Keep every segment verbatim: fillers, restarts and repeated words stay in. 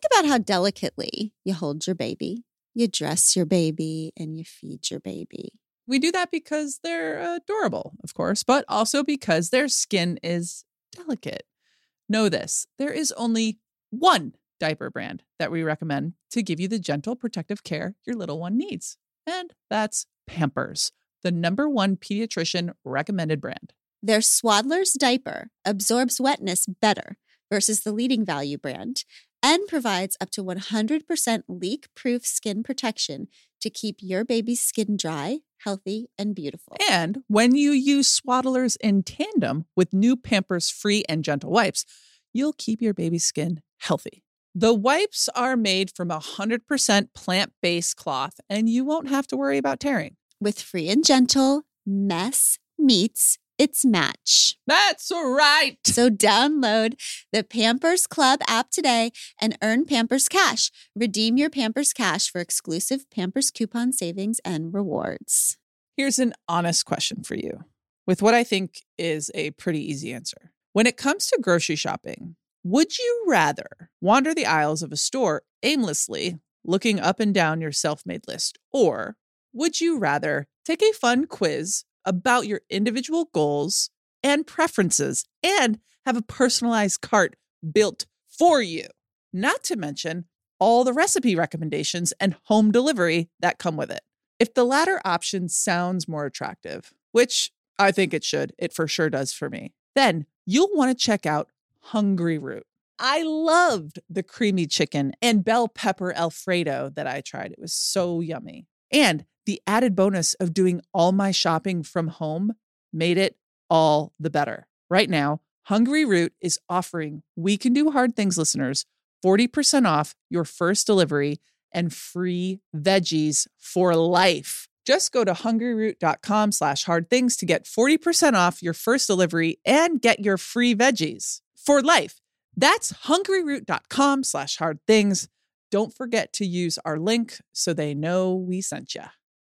think about how delicately you hold your baby, you dress your baby, and you feed your baby. We do that because they're adorable, of course, but also because their skin is delicate. Know this, there is only one diaper brand that we recommend to give you the gentle protective care your little one needs. And that's Pampers, the number one pediatrician recommended brand. Their Swaddler's diaper absorbs wetness better versus the leading value brand and provides up to one hundred percent leak-proof skin protection to keep your baby's skin dry, healthy, and beautiful. And when you use Swaddlers in tandem with new Pampers Free and Gentle wipes, you'll keep your baby's skin healthy. The wipes are made from one hundred percent plant-based cloth, and you won't have to worry about tearing. With Free and Gentle, mess meets its match. That's right. So download the Pampers Club app today and earn Pampers Cash. Redeem your Pampers Cash for exclusive Pampers coupon savings and rewards. Here's an honest question for you, with what I think is a pretty easy answer. When it comes to grocery shopping, would you rather wander the aisles of a store aimlessly, looking up and down your self-made list, or would you rather take a fun quiz about your individual goals and preferences and have a personalized cart built for you? Not to mention all the recipe recommendations and home delivery that come with it. If the latter option sounds more attractive, which I think it should, it for sure does for me, then you'll want to check out Hungry Root. I loved the creamy chicken and bell pepper Alfredo that I tried. It was so yummy. And the added bonus of doing all my shopping from home made it all the better. Right now, Hungry Root is offering We Can Do Hard Things listeners forty percent off your first delivery and free veggies for life. Just go to hungryroot.com slash hard things to get forty percent off your first delivery and get your free veggies for life. That's hungryroot.com slash hard things. Don't forget to use our link so they know we sent you.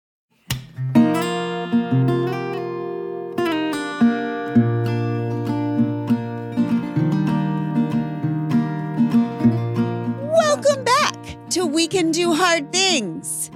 Welcome back to We Can Do Hard Things.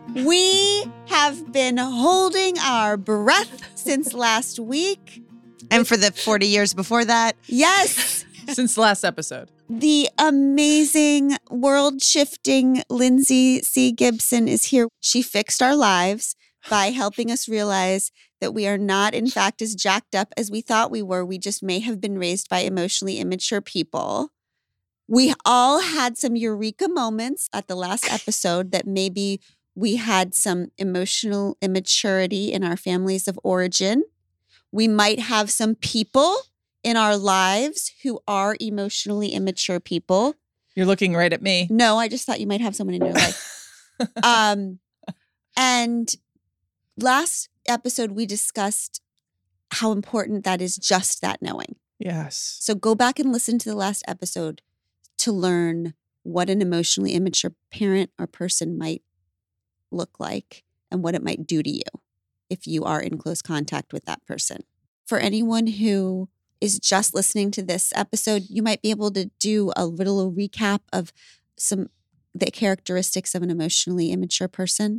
We have been holding our breath since last week. And for the forty years before that. Yes. Since the last episode. The amazing, world-shifting Lindsay C. Gibson is here. She fixed our lives by helping us realize that we are not, in fact, as jacked up as we thought we were. We just may have been raised by emotionally immature people. We all had some eureka moments at the last episode that maybe we had some emotional immaturity in our families of origin. We might have some people in our lives who are emotionally immature people. You're looking right at me. No, I just thought you might have someone in your life. um, and last episode, we discussed how important that is, just that knowing. Yes. So go back and listen to the last episode to learn what an emotionally immature parent or person might look like and what it might do to you if you are in close contact with that person. For anyone who is just listening to this episode, you might be able to do a little recap of some the characteristics of an emotionally immature person.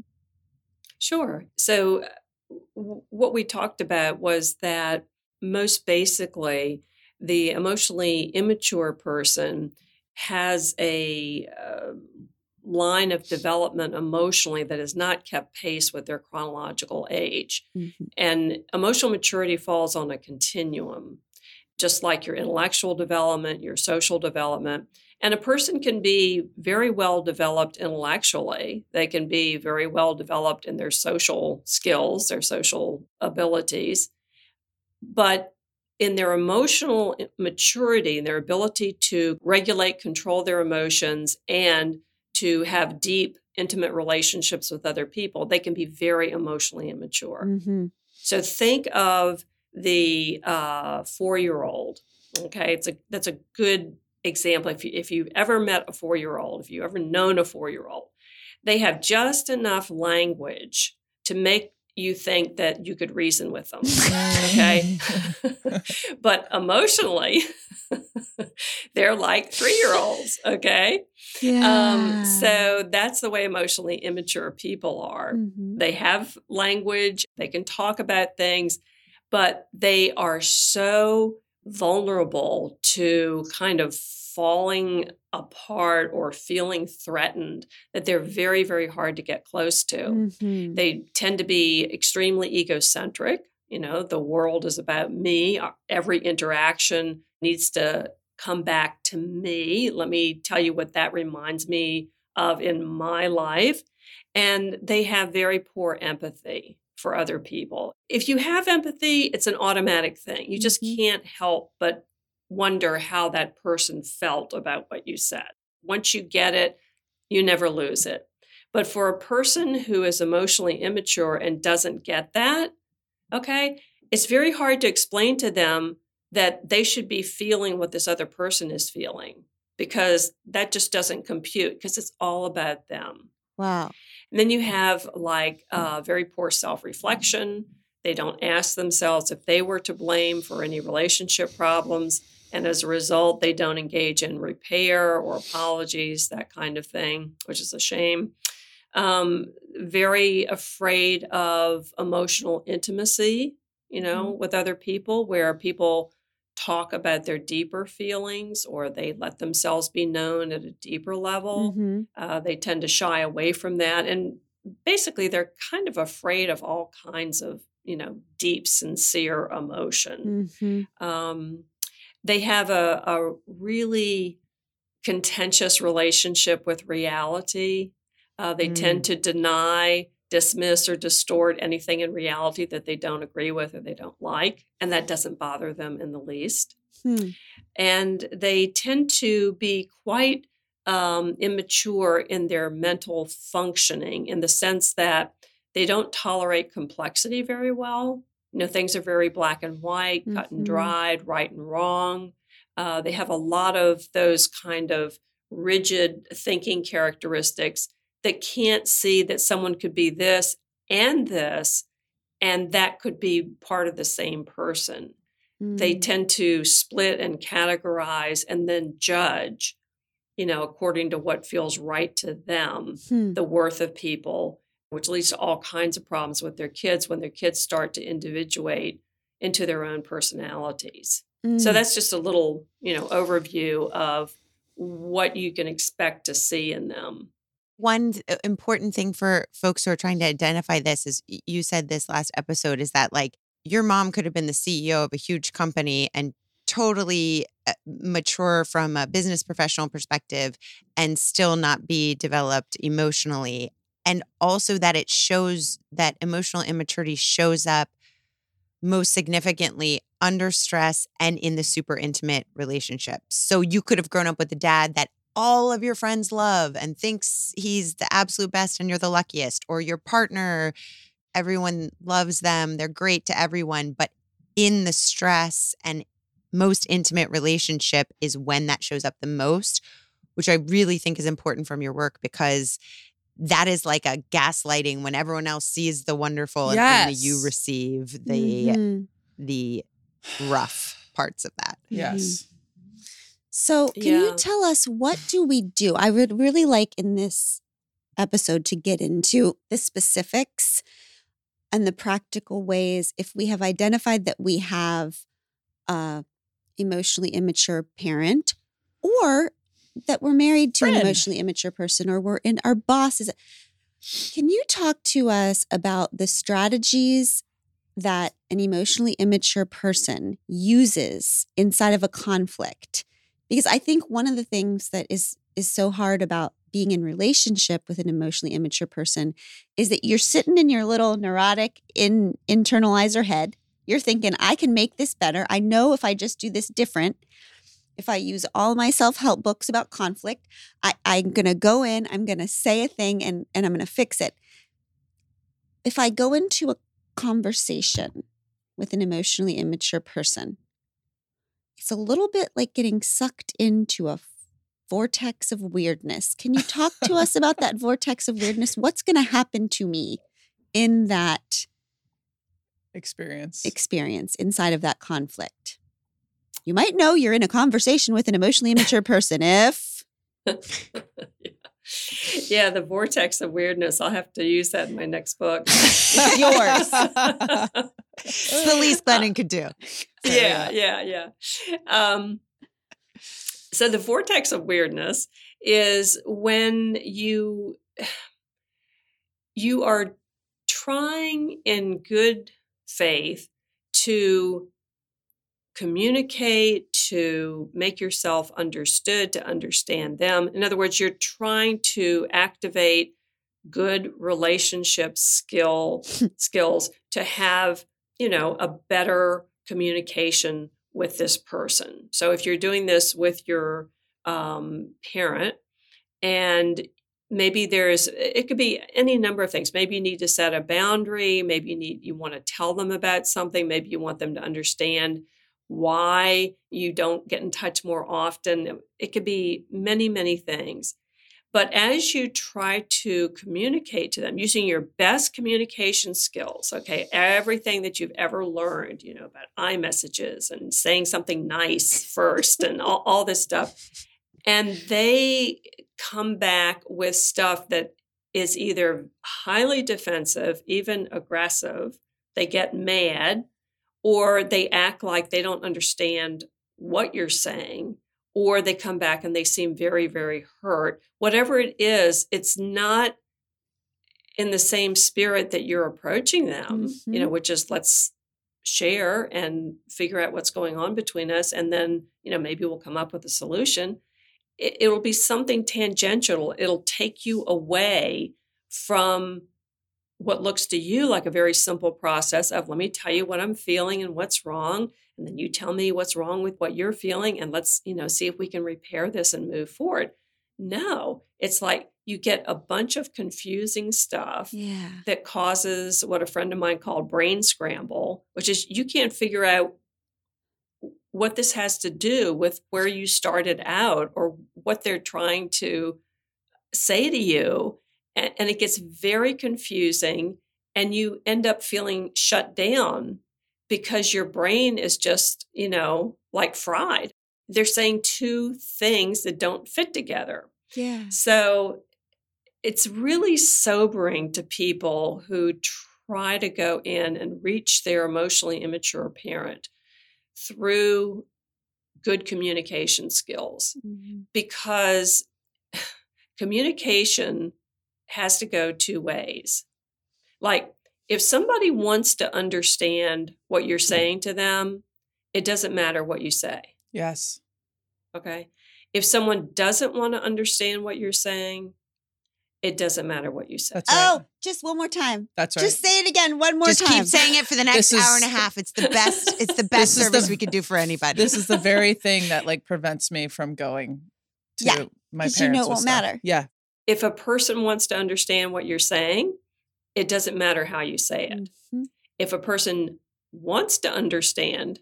Sure. So w- what we talked about was that most basically the emotionally immature person has a uh, line of development emotionally that has not kept pace with their chronological age. Mm-hmm. And emotional maturity falls on a continuum, just like your intellectual development, your social development. And a person can be very well developed intellectually. They can be very well developed in their social skills, their social abilities. But in their emotional maturity and their ability to regulate, control their emotions, and to have deep, intimate relationships with other people, they can be very emotionally immature. Mm-hmm. So think of the uh, four-year-old. Okay, it's a that's a good example. If you if you've ever met a four-year-old, if you've ever known a four-year-old, they have just enough language to make you think that you could reason with them. Okay. But emotionally, they're like three-year-olds. Okay. Yeah. Um, so that's the way emotionally immature people are. Mhm. They have language, they can talk about things, but they are so vulnerable to kind of falling apart or feeling threatened that they're very, very hard to get close to. Mhm. They tend to be extremely egocentric. You know, the world is about me. Every interaction needs to come back to me. Let me tell you what that reminds me of in my life. And they have very poor empathy for other people. If you have empathy, it's an automatic thing. You just Mhm. can't help but wonder how that person felt about what you said. Once you get it, you never lose it. But for a person who is emotionally immature and doesn't get that, okay, it's very hard to explain to them that they should be feeling what this other person is feeling, because that just doesn't compute, because it's all about them. Wow. And then you have like uh, very poor self-reflection. They don't ask themselves if they were to blame for any relationship problems. And as a result, they don't engage in repair or apologies, that kind of thing, which is a shame. Um, very afraid of emotional intimacy, you know, Mhm. with other people, where people talk about their deeper feelings or they let themselves be known at a deeper level. Mhm. Uh, they tend to shy away from that. And basically, they're kind of afraid of all kinds of, you know, deep, sincere emotion. Mhm. Um, they have a, a really contentious relationship with reality. Uh, they Mm. tend to deny, dismiss, or distort anything in reality that they don't agree with or they don't like. And that doesn't bother them in the least. Hmm. And they tend to be quite um, immature in their mental functioning, in the sense that they don't tolerate complexity very well. You know, things are very black and white, cut and Mhm. dried, right and wrong. Uh, they have a lot of those kind of rigid thinking characteristics that can't see that someone could be this and this, and that could be part of the same person. They Mm. tend to split and categorize and then judge, you know, according to what feels right to them, Hmm. the worth of people, which leads to all kinds of problems with their kids when their kids start to individuate into their own personalities. So Mm. that's just a little, you know, overview of what you can expect to see in them. One th- important thing for folks who are trying to identify this is y- you said this last episode is that like your mom could have been the C E O of a huge company and totally uh, mature from a business professional perspective and still not be developed emotionally. And also that it shows that emotional immaturity shows up most significantly under stress and in the super intimate relationships. So you could have grown up with a dad that all of your friends love and thinks he's the absolute best and you're the luckiest, or your partner, everyone loves them, they're great to everyone, but in the stress and most intimate relationship is when that shows up the most, which I really think is important from your work, because that is like a gaslighting when everyone else sees the wonderful and only you Yes. receive the Mhm. the rough parts of that. Yes. So, can you Yeah. tell us, what do we do? I would really like in this episode to get into the specifics and the practical ways if we have identified that we have a emotionally immature parent, or that we're married to an Friend. emotionally immature person, or we're in our boss is. Can you talk to us about the strategies that an emotionally immature person uses inside of a conflict? Because I think one of the things that is is so hard about being in relationship with an emotionally immature person is that you're sitting in your little neurotic in internalizer head. You're thinking, I can make this better. I know if I just do this different, if I use all my self-help books about conflict, I, I'm going to go in, I'm going to say a thing, and, and I'm going to fix it. If I go into a conversation with an emotionally immature person, it's a little bit like getting sucked into a vortex of weirdness. Can you talk to us about that vortex of weirdness? What's going to happen to me in that experience. experience inside of that conflict. You might know you're in a conversation with an emotionally immature person if yeah. yeah, the vortex of weirdness. I'll have to use that in my next book. it's yours. It's the least Glennon could do. So, yeah, yeah, yeah. Um, so the vortex of weirdness is when you you are trying in good faith to communicate, to make yourself understood, to understand them. In other words, you're trying to activate good relationship skill skills to have, you know, a better communication with this person. So if you're doing this with your um, parent, and maybe there's, it could be any number of things. Maybe you need to set a boundary. Maybe you need, you want to tell them about something. Maybe you want them to understand why you don't get in touch more often. It could be many, many things. But as you try to communicate to them using your best communication skills, okay, everything that you've ever learned, you know, about iMessages and saying something nice first and all, all this stuff, and they come back with stuff that is either highly defensive, even aggressive, they get mad, or they act like they don't understand what you're saying, or they come back and they seem very, very hurt. Whatever it is, it's not in the same spirit that you're approaching them, mm-hmm. you know, which is let's share and figure out what's going on between us. And then, you know, maybe we'll come up with a solution. It, it'll be something tangential. It'll take you away from what looks to you like a very simple process of, let me tell you what I'm feeling and what's wrong. And then you tell me what's wrong with what you're feeling. And let's, you know, see if we can repair this and move forward. No, it's like you get a bunch of confusing stuff yeah. that causes what a friend of mine called brain scramble, which is you can't figure out what this has to do with where you started out or what they're trying to say to you. And, and it gets very confusing, and you end up feeling shut down because your brain is just, you know, like fried. They're saying two things that don't fit together. Yeah. So it's really sobering to people who try to go in and reach their emotionally immature parent through good communication skills, mm-hmm. because communication has to go two ways. Like, if somebody wants to understand what you're saying to them, it doesn't matter what you say. Yes. Okay. If someone doesn't want to understand what you're saying, it doesn't matter what you say. That's right. Oh, just one more time. That's right. Just say it again one more just time. Just keep saying it for the next is, hour and a half. It's the best. It's the best service the, we could do for anybody. This is the very thing that like prevents me from going to yeah, my parents. You know it won't stuff. matter. Yeah. If a person wants to understand what you're saying, it doesn't matter how you say it. Mm-hmm. If a person wants to understand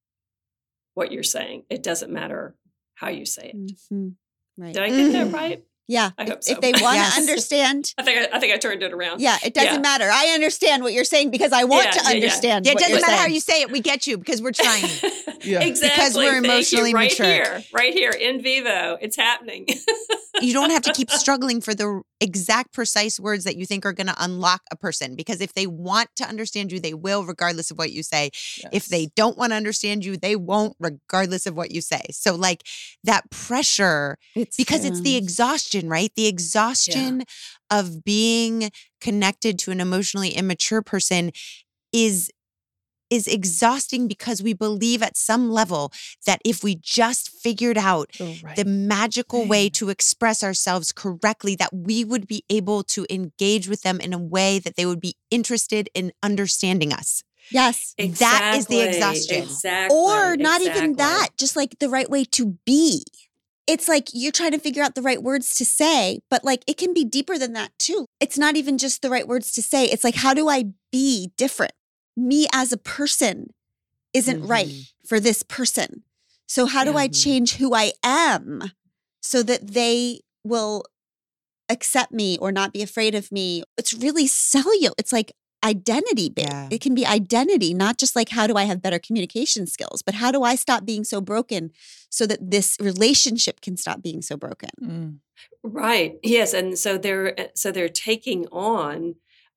what you're saying, it doesn't matter how you say it. Mm-hmm. Right. Did I get that right? Yeah. I if, hope so. If they want to Yes. understand. I think I, I think I turned it around. Yeah, it doesn't Yeah. matter. I understand what you're saying because I want Yeah, to yeah, yeah. understand. Yeah, it what doesn't you're matter how saying. you say it. We get you because we're trying. Yeah. Exactly. Because we're Thank emotionally you. Right mature. here, right here, in vivo. It's happening. You don't have to keep struggling for the exact precise words that you think are going to unlock a person, because if they want to understand you, they will, regardless of what you say. Yes. If they don't want to understand you, they won't, regardless of what you say. So like that pressure, It's, because it's the um, exhaustion, right? The exhaustion of being connected to an emotionally immature person is is exhausting, because we believe at some level that if we just figured out The right the magical thing. way to express ourselves correctly, that we would be able to engage with them in a way that they would be interested in understanding us. Yes. That is the Exactly. exhaustion. Exactly. Or not even Exactly. that, just like the right way to be. It's like you're trying to figure out the right words to say, but like it can be deeper than that too. It's not even just the right words to say. It's like, how do I be different? Me as a person isn't Mm-hmm. right for this person. So how do I Mhm. change who I am so that they will accept me or not be afraid of me? It's really cellular. It's like identity based. Yeah. It can be identity, not just like, how do I have better communication skills, but how do I stop being so broken so that this relationship can stop being so broken? Mm. Right. Yes. And so they're so they're taking on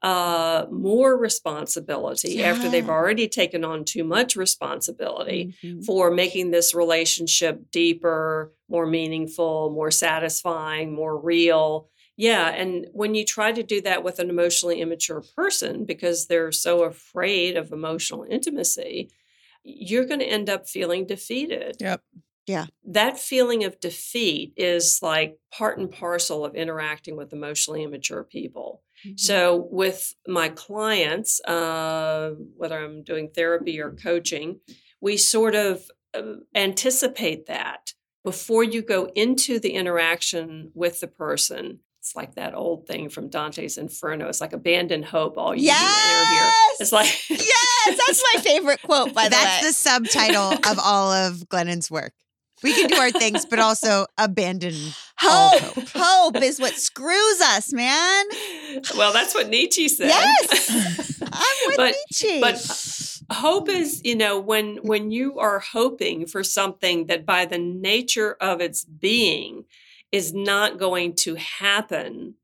uh, more responsibility Yeah. after they've already taken on too much responsibility Mhm. for making this relationship deeper, more meaningful, more satisfying, more real. Yeah. And when you try to do that with an emotionally immature person because they're so afraid of emotional intimacy, you're going to end up feeling defeated. Yep. That feeling of defeat is like part and parcel of interacting with emotionally immature people. Mhm. So with my clients, uh, whether I'm doing therapy or coaching, we sort of uh, anticipate that before you go into the interaction with the person. It's like that old thing from Dante's Inferno. It's like abandon hope, all you do enter here. Yes! It's like Yes, that's my favorite quote, by the That's way. the subtitle of all of Glennon's work. We can do our things, but also abandon all Hope. hope. Hope is what screws us, man. well, that's what Nietzsche said. Yes. I'm with But- Nietzsche. but hope is, you know, when when you are hoping for something that by the nature of its being is not going to happen,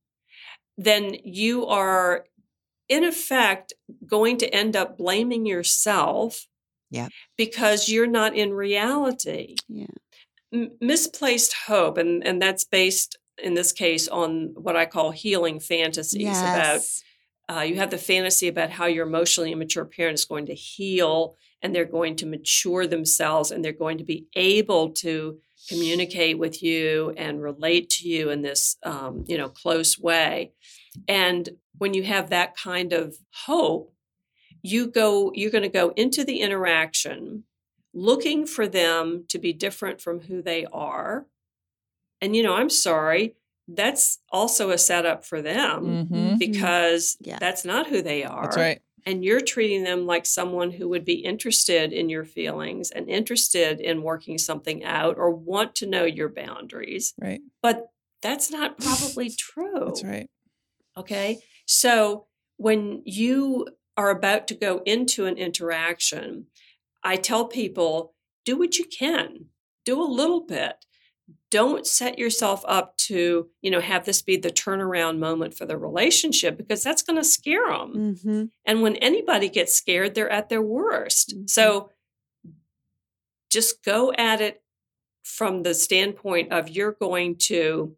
then you are in effect going to end up blaming yourself. Yep. Because you're not in reality. Yeah. M- misplaced hope, and, and that's based in this case on what I call healing fantasies about Yes. Uh, you have the fantasy about how your emotionally immature parent is going to heal and they're going to mature themselves and they're going to be able to communicate with you and relate to you in this, um, you know, close way. And when you have that kind of hope, you go, you're going to go into the interaction looking for them to be different from who they are. And, you know, I'm sorry, that's also a setup for them. Mhm. Because Yeah. that's not who they are. That's right. And you're treating them like someone who would be interested in your feelings and interested in working something out or want to know your boundaries. Right. But that's not probably true. That's right. Okay. So when you are about to go into an interaction, I tell people, do what you can, do a little bit. Don't set yourself up to, you know, have this be the turnaround moment for the relationship because that's going to scare them. Mm-hmm. And when anybody gets scared, they're at their worst. Mhm. So just go at it from the standpoint of you're going to,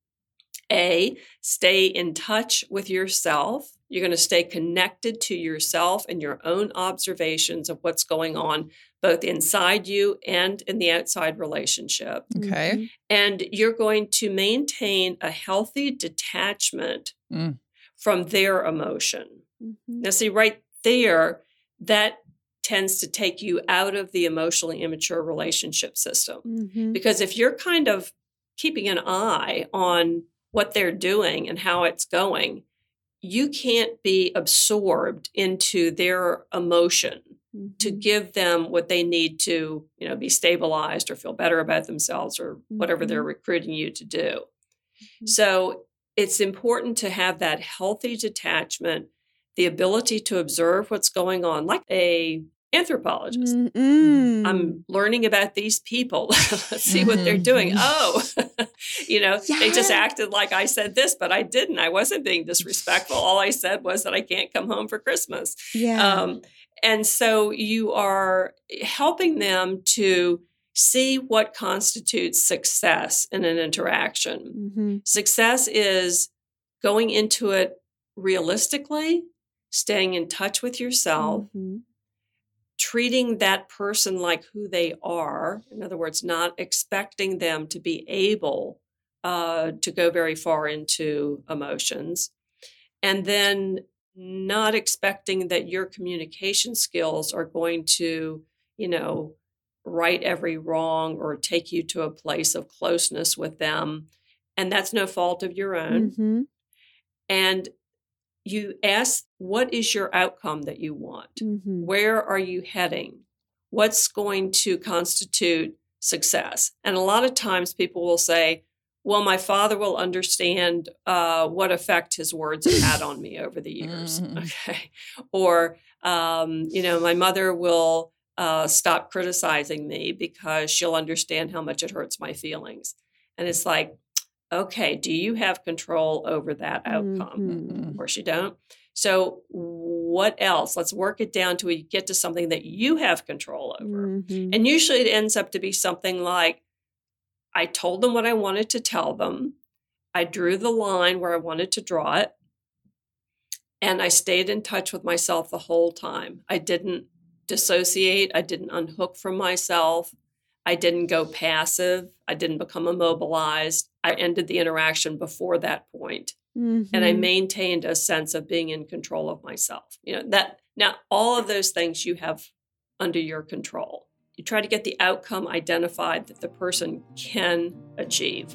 A, stay in touch with yourself. You're going to stay connected to yourself and your own observations of what's going on, both inside you and in the outside relationship. Okay. And you're going to maintain a healthy detachment Mm. from their emotion. Mm-hmm. Now, see, right there, that tends to take you out of the emotionally immature relationship system. Mm-hmm. Because if you're kind of keeping an eye on what they're doing and how it's going, you can't be absorbed into their emotion to give them what they need to, you know, be stabilized or feel better about themselves or whatever they're recruiting you to do. Mhm. So it's important to have that healthy detachment, the ability to observe what's going on, like a anthropologist. Mm-mm. I'm learning about these people. Let's see what they're doing. Oh, you know, they just Yeah. acted like I said this, but I didn't. I wasn't being disrespectful. All I said was that I can't come home for Christmas. Yeah. Um, and so you are helping them to see what constitutes success in an interaction. mm-hmm. Success is going into it realistically, staying in touch with yourself, Mm-hmm. treating that person like who they are. In other words, not expecting them to be able uh, to go very far into emotions. And then not expecting that your communication skills are going to, you know, right every wrong or take you to a place of closeness with them. And that's no fault of your own. Mm-hmm. And you ask, what is your outcome that you want? Mm-hmm. Where are you heading? What's going to constitute success? And a lot of times people will say, well, my father will understand uh, what effect his words have had on me over the years. Mhm. Okay. Or, um, you know, my mother will uh, stop criticizing me because she'll understand how much it hurts my feelings. And it's like, okay, do you have control over that outcome? Mhm. Of course you don't. So what else? Let's work it down till we get to something that you have control over. Mhm. And usually it ends up to be something like, I told them what I wanted to tell them. I drew the line where I wanted to draw it. And I stayed in touch with myself the whole time. I didn't dissociate. I didn't unhook from myself. I didn't go passive. I didn't become immobilized. I ended the interaction before that point. Mhm. And I maintained a sense of being in control of myself. You know, that now all of those things you have under your control. You try to get the outcome identified that the person can achieve.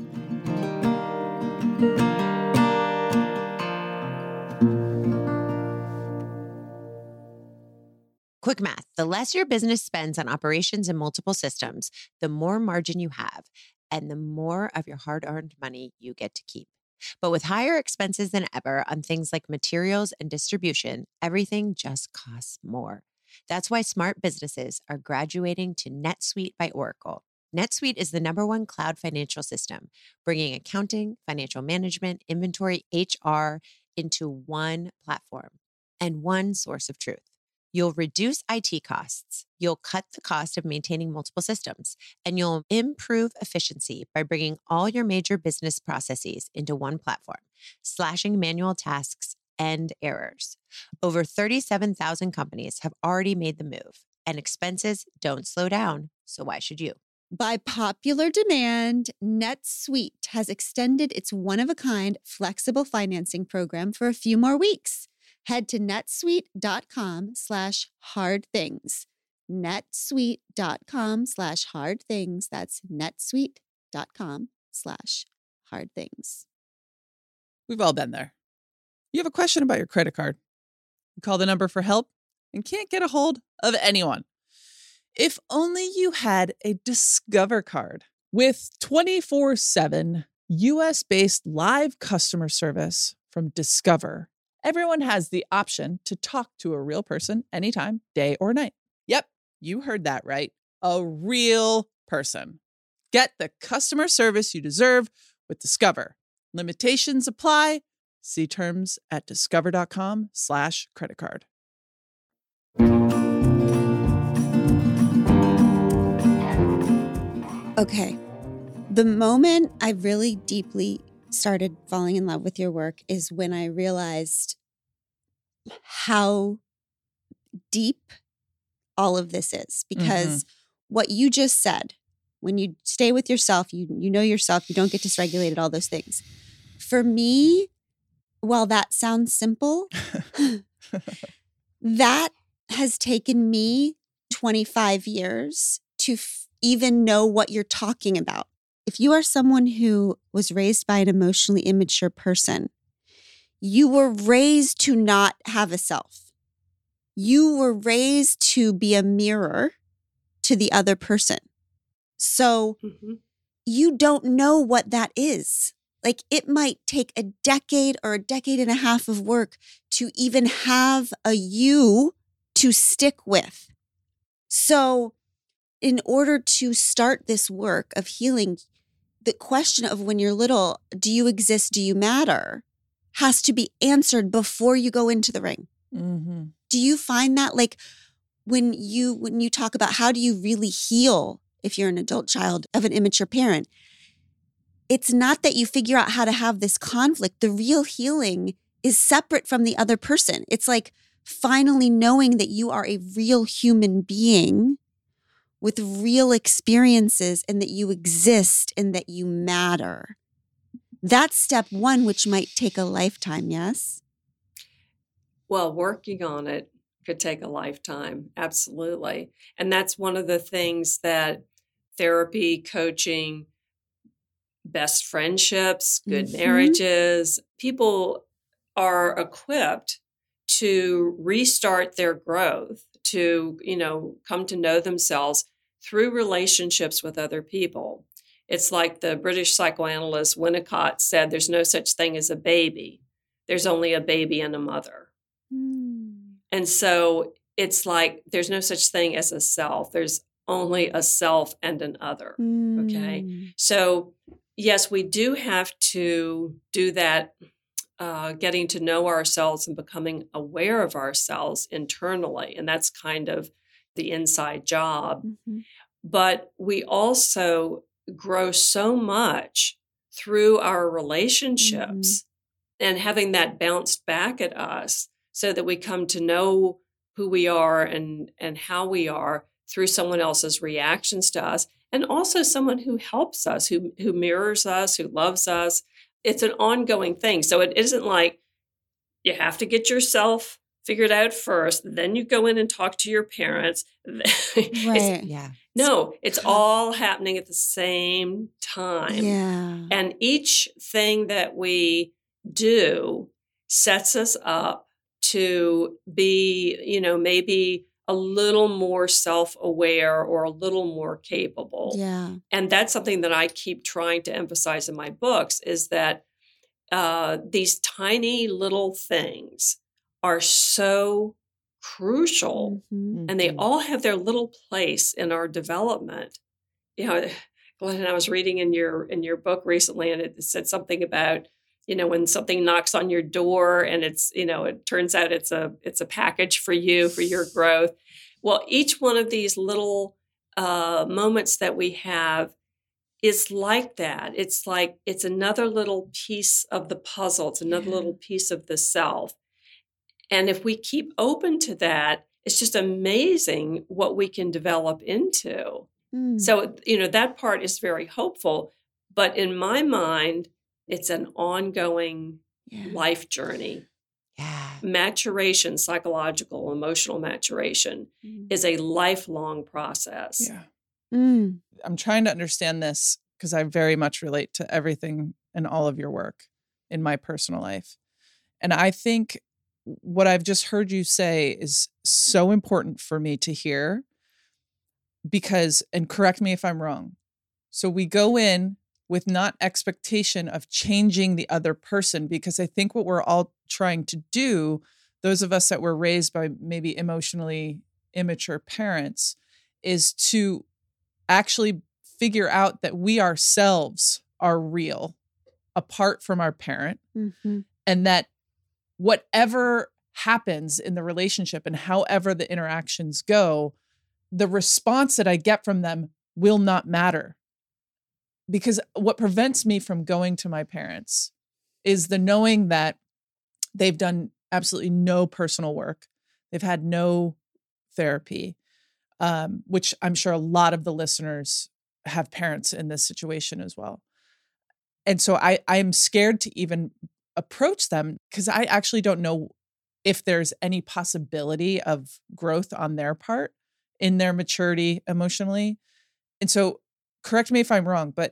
Quick math. The less your business spends on operations and multiple systems, the more margin you have and the more of your hard-earned money you get to keep. But with higher expenses than ever on things like materials and distribution, everything just costs more. That's why smart businesses are graduating to NetSuite by Oracle. NetSuite is the number one cloud financial system, bringing accounting, financial management, inventory, H R into one platform and one source of truth. You'll reduce I T costs, you'll cut the cost of maintaining multiple systems, and you'll improve efficiency by bringing all your major business processes into one platform, slashing manual tasks and errors. Over thirty-seven thousand companies have already made the move, and expenses don't slow down, so why should you? By popular demand, NetSuite has extended its one-of-a-kind flexible financing program for a few more weeks. Head to netsuite.com slash hard things. netsuite.com slash hard things. That's netsuite.com slash hard things. We've all been there. You have a question about your credit card. You call the number for help and can't get a hold of anyone. If only you had a Discover card. With twenty-four seven U S-based live customer service from Discover, everyone has the option to talk to a real person anytime, day or night. Yep, you heard that right. A real person. Get the customer service you deserve with Discover. Limitations apply. See terms at discover.com slash credit card. Okay. The moment I really deeply started falling in love with your work is when I realized how deep all of this is. Because mm-hmm. what you just said, when you stay with yourself, you you know yourself, you don't get dysregulated, all those things. For me, while that sounds simple, that has taken me twenty-five years to f- even know what you're talking about. If you are someone who was raised by an emotionally immature person, you were raised to not have a self. You were raised to be a mirror to the other person. So mm-hmm. you don't know what that is. Like, it might take a decade or a decade and a half of work to even have a you to stick with. So in order to start this work of healing, the question of when you're little, do you exist, do you matter, has to be answered before you go into the ring. Mm-hmm. Do you find that, like, when you when you talk about how do you really heal if you're an adult child of an immature parent, it's not that you figure out how to have this conflict. The real healing is separate from the other person. It's like finally knowing that you are a real human being with real experiences and that you exist and that you matter. That's step one, which might take a lifetime, yes? Well, working on it could take a lifetime, absolutely. And that's one of the things that therapy, coaching, best friendships, good mm-hmm. marriages, people are equipped to restart their growth, to, you know, come to know themselves through relationships with other people. It's like the British psychoanalyst Winnicott said, there's no such thing as a baby. There's only a baby and a mother. Mm. And so it's like there's no such thing as a self. There's only a self and an other. Okay. Mm. So, yes, we do have to do that, uh, getting to know ourselves and becoming aware of ourselves internally. And that's kind of the inside job. Mhm. But we also grow so much through our relationships and having that bounced back at us so that we come to know who we are and, and how we are through someone else's reactions to us, and also someone who helps us, who, who mirrors us, who loves us. It's an ongoing thing. So it isn't like you have to get yourself figured out first, then you go in and talk to your parents. It's- Right. Yeah. no, it's all happening at the same time. Yeah. And each thing that we do sets us up to be, you know, maybe a little more self-aware or a little more capable. Yeah. And that's something that I keep trying to emphasize in my books, is that uh, these tiny little things are so crucial, Mhm. and they Mhm. all have their little place in our development. You know, Glenn, I was reading in your in your book recently, and it said something about, you know, when something knocks on your door and it's, you know, it turns out it's a it's a package for you, for your growth. Well, each one of these little uh, moments that we have is like that. It's like it's another little piece of the puzzle. It's another Yeah. little piece of the self. And if we keep open to that, it's just amazing what we can develop into. Mm. So, you know, that part is very hopeful. But in my mind, it's an ongoing Yeah. life journey. Yeah. Maturation, psychological, emotional maturation Mm. is a lifelong process. Yeah. Mm. I'm trying to understand this because I very much relate to everything and all of your work in my personal life. And I think what I've just heard you say is so important for me to hear because, and correct me if I'm wrong. So we go in with not expectation of changing the other person, because I think what we're all trying to do, those of us that were raised by maybe emotionally immature parents, is to actually figure out that we ourselves are real apart from our parent, Mhm. and that whatever happens in the relationship and however the interactions go, the response that I get from them will not matter. Because what prevents me from going to my parents is the knowing that they've done absolutely no personal work. They've had no therapy, um, which I'm sure a lot of the listeners have parents in this situation as well. And so I, I'm scared to even approach them because I actually don't know if there's any possibility of growth on their part in their maturity emotionally. And so correct me if I'm wrong, but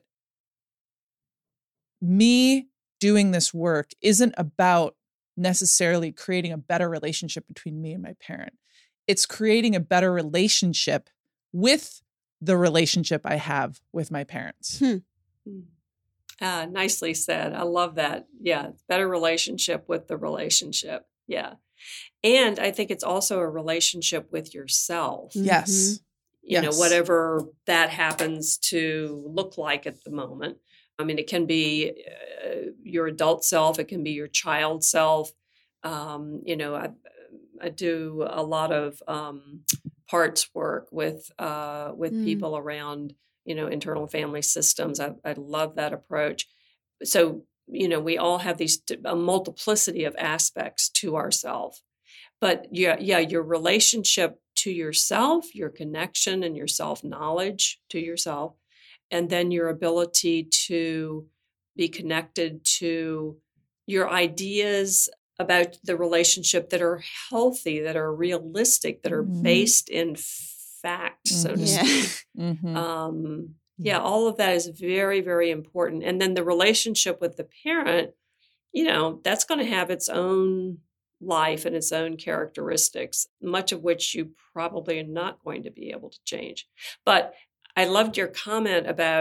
me doing this work isn't about necessarily creating a better relationship between me and my parent. It's creating a better relationship with the relationship I have with my parents. Hmm. Ah, nicely said. I love that. Yeah, better relationship with the relationship. Yeah. And I think it's also a relationship with yourself. Yes. You know, Yes. whatever that happens to look like at the moment. I mean, it can be uh, your adult self, it can be your child self. Um, you know, I, I do a lot of um, parts work with uh, with Mm. people around, you know, internal family systems. I, I love that approach. So, you know, we all have these a multiplicity of aspects to ourselves. But yeah, yeah, your relationship to yourself, your connection and your self-knowledge to yourself, and then your ability to be connected to your ideas about the relationship that are healthy, that are realistic, that are Mhm. based in fact, so to Mhm. Yeah. speak. Mhm. Um, yeah, all of that is very, very important. And then the relationship with the parent, you know, that's going to have its own life and its own characteristics, much of which you probably are not going to be able to change. But I loved your comment about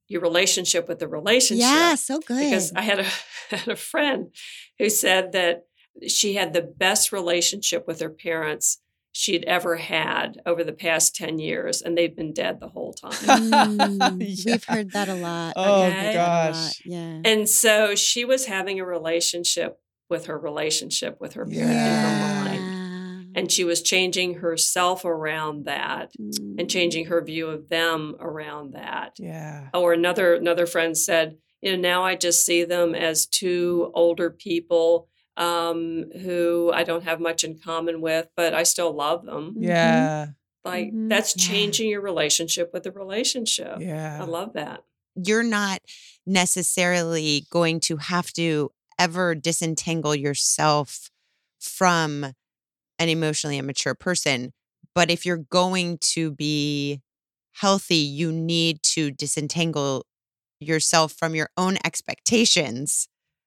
your relationship with the relationship. Yeah, so good. Because I had a, had a friend who said that she had the best relationship with her parents she'd ever had over the past ten years, and they've been dead the whole time. Mm, Yeah. We've heard that a lot. Oh, We've heard that a lot. gosh. Yeah. And so she was having a relationship with her relationship with her parent in her mind. Yeah. And she was changing herself around that Mm. and changing her view of them around that. Yeah. Or another another friend said, you know, now I just see them as two older people um, who I don't have much in common with, but I still love them. Mhm. Yeah. Like Mhm. that's Yeah. changing your relationship with the relationship. I Yeah. love that. You're not necessarily going to have to ever disentangle yourself from an emotionally immature person. But if you're going to be healthy, you need to disentangle yourself from your own expectations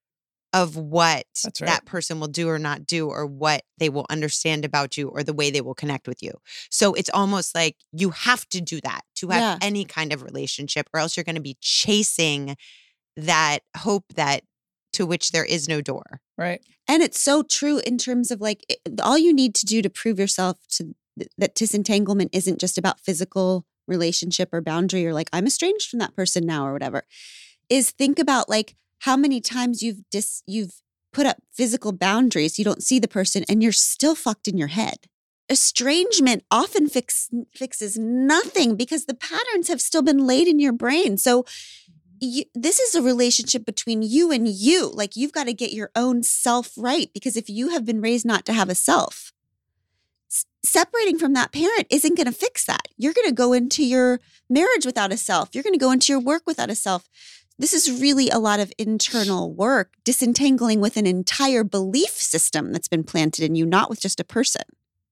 of what That's right. that person will do or not do, or what they will understand about you, or the way they will connect with you. So it's almost like you have to do that to have Yeah. any kind of relationship, or else you're going to be chasing that hope that to which there is no door. Right. And it's so true in terms of like it- all you need to do to prove yourself to that disentanglement isn't just about physical relationship or boundary or like I'm estranged from that person now or whatever. Is think about like how many times you've dis you've put up physical boundaries, you don't see the person and you're still fucked in your head. Estrangement often fix, fixes nothing because the patterns have still been laid in your brain. So you, this is a relationship between you and you. Like you've got to get your own self right because if you have been raised not to have a self, s- separating from that parent isn't going to fix that. You're going to go into your marriage without a self. You're going to go into your work without a self. This is really a lot of internal work, disentangling with an entire belief system that's been planted in you, not with just a person.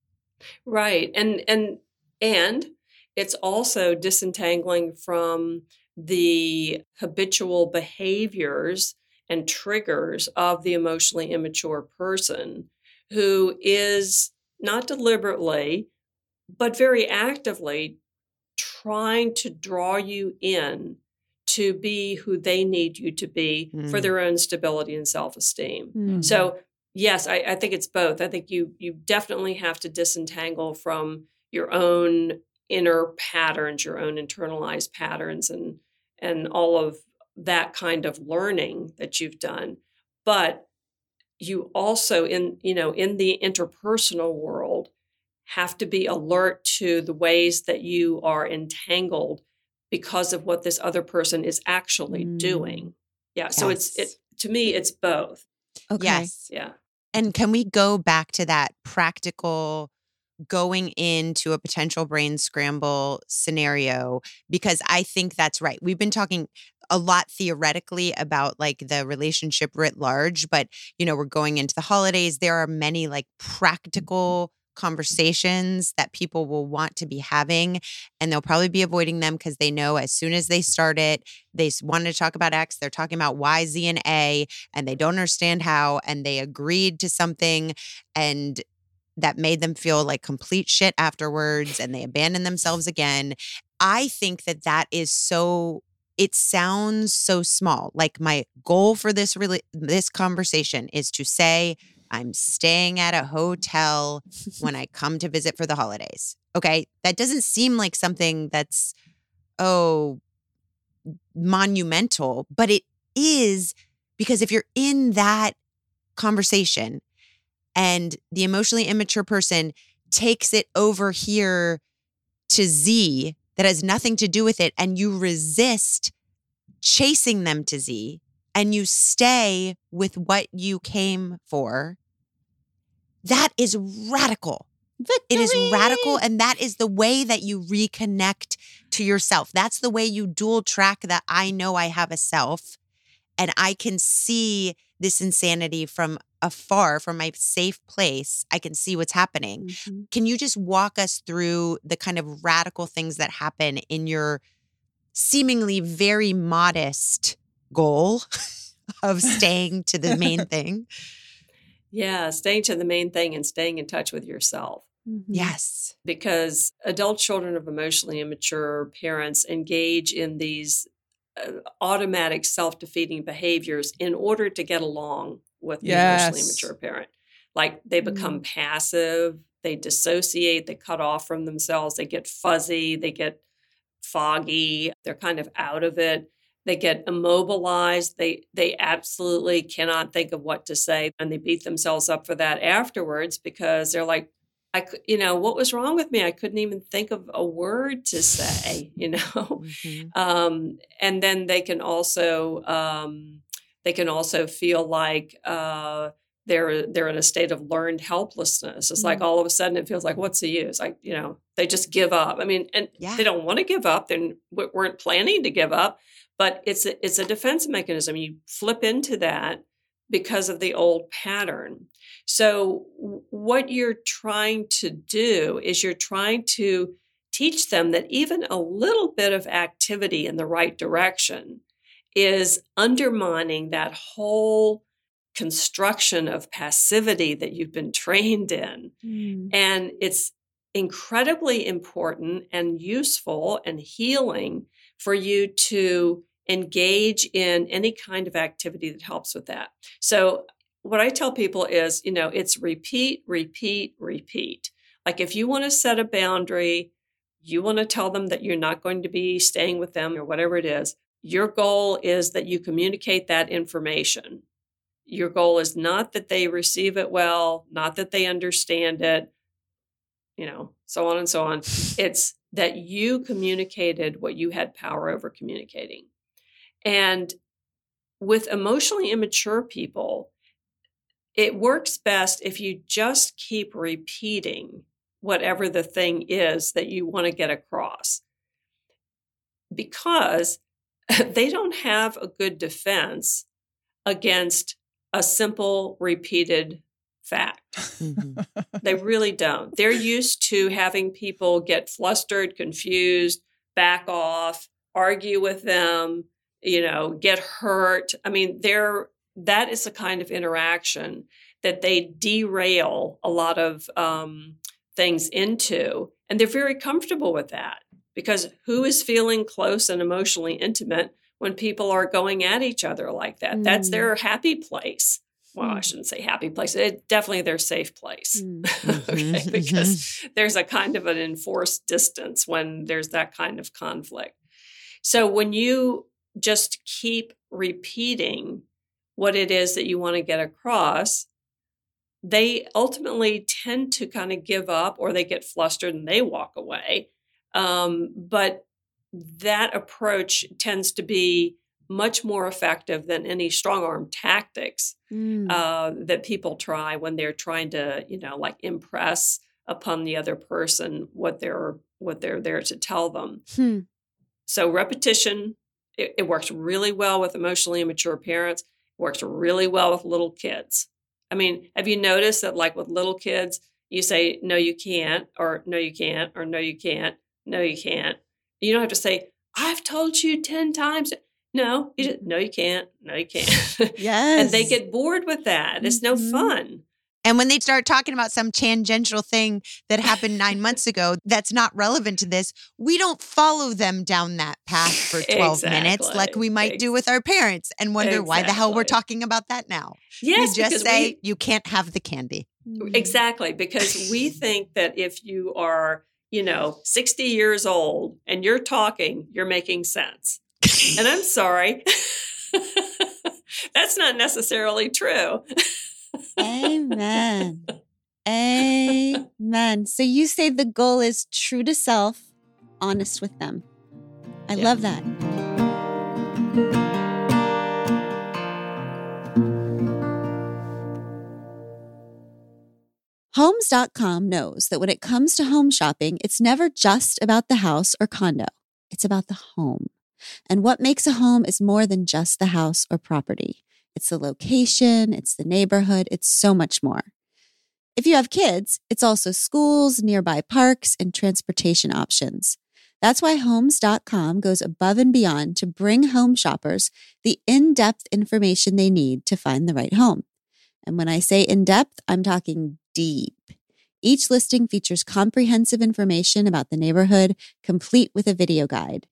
Right. And and and it's also disentangling from the habitual behaviors and triggers of the emotionally immature person who is not deliberately, but very actively trying to draw you in to be who they need you to be for Mm. their own stability and self-esteem. Mm. So yes, I, I think it's both. I think you you definitely have to disentangle from your own inner patterns, your own internalized patterns, and and all of that kind of learning that you've done. But you also in you know in the interpersonal world have to be alert to the ways that you are entangled because of what this other person is actually Mm. doing. Yeah. So it's it Yes. to me, it's both. Okay. Yes. Yeah. And can we go back to that practical going into a potential brain scramble scenario? Because I think that's right. We've been talking a lot theoretically about like the relationship writ large, but you know, we're going into the holidays. There are many like practical conversations that people will want to be having, and they'll probably be avoiding them because they know as soon as they start it, they s- want to talk about X, they're talking about Y, Z, and A, and they don't understand how, and they agreed to something and that made them feel like complete shit afterwards, and they abandon themselves again. I think that that is so, it sounds so small. Like my goal for this really, this conversation is to say, I'm staying at a hotel when I come to visit for the holidays. Okay. That doesn't seem like something that's, oh, monumental, but it is, because if you're in that conversation and the emotionally immature person takes it over here to Z that has nothing to do with it, and you resist chasing them to Z and you stay with what you came for, that is radical. It is radical. And that is the way that you reconnect to yourself. That's the way you dual track that I know I have a self and I can see this insanity from afar, from my safe place. I can see what's happening. Mhm. Can you just walk us through the kind of radical things that happen in your seemingly very modest goal of staying to the main thing? Yeah. Staying to the main thing and staying in touch with yourself. Mhm. Yes. Because adult children of emotionally immature parents engage in these uh, automatic self-defeating behaviors in order to get along with the Yes. emotionally immature parent. Like they become mm. passive, they dissociate, they cut off from themselves, they get fuzzy, they get foggy, they're kind of out of it. They get immobilized. They they absolutely cannot think of what to say, and they beat themselves up for that afterwards because they're like, I could, you know, what was wrong with me? I couldn't even think of a word to say, you know. Mm-hmm. Um, and then they can also um, they can also feel like uh, they're they're in a state of learned helplessness. It's mm-hmm. like all of a sudden it feels like, what's the use? Like, you know, they just give up. I mean, and yeah. they don't want to give up. They weren't planning to give up. But it's a, it's a defense mechanism. You flip into that because of the old pattern. So what you're trying to do is you're trying to teach them that even a little bit of activity in the right direction is undermining that whole construction of passivity that you've been trained in. Mm. And it's incredibly important and useful and healing for you to engage in any kind of activity that helps with that. So what I tell people is, you know, it's repeat, repeat, repeat. Like if you want to set a boundary, you want to tell them that you're not going to be staying with them or whatever it is, your goal is that you communicate that information. Your goal is not that they receive it well, not that they understand it, you know, so on and so on. It's that you communicated what you had power over communicating. And with emotionally immature people, it works best if you just keep repeating whatever the thing is that you want to get across, because they don't have a good defense against a simple, repeated fact. Mm-hmm. They really don't. They're used to having people get flustered, confused, back off, argue with them, you know, get hurt. I mean, they're, that is the kind of interaction that they derail a lot of um, things into. And they're very comfortable with that, because who is feeling close and emotionally intimate when people are going at each other like that? Mm. That's their happy place. Well, mm. I shouldn't say happy place. It's definitely their safe place. Mm. Okay, because there's a kind of an enforced distance when there's that kind of conflict. So when you just keep repeating what it is that you want to get across, they ultimately tend to kind of give up, or they get flustered and they walk away. Um, but that approach tends to be much more effective than any strong arm tactics mm. uh, that people try when they're trying to, you know, like impress upon the other person what they're what they're there to tell them. Hmm. So repetition, it, it works really well with emotionally immature parents. It works really well with little kids. I mean, have you noticed that, like with little kids, you say, no, you can't, or no, you can't, or no, you can't, no, you can't. You don't have to say, I've told you ten times. No, you just, no, you can't. No, you can't. Yes. And they get bored with that. It's no mm-hmm. fun. And when they start talking about some tangential thing that happened nine months ago that's not relevant to this, we don't follow them down that path for twelve exactly. minutes like we might do with our parents and wonder exactly. why the hell we're talking about that now. Yes, we just say, we, you can't have the candy. Exactly, because we think that if you are, you know, sixty years old and you're talking, you're making sense. And I'm sorry, that's not necessarily true. Amen. Amen. So you say the goal is true to self, honest with them. I yeah. love that. Homes dot com knows that when it comes to home shopping, it's never just about the house or condo. It's about the home. And what makes a home is more than just the house or property. It's the location, it's the neighborhood, it's so much more. If you have kids, it's also schools, nearby parks, and transportation options. That's why Homes dot com goes above and beyond to bring home shoppers the in-depth information they need to find the right home. And when I say in-depth, I'm talking deep. Each listing features comprehensive information about the neighborhood, complete with a video guide.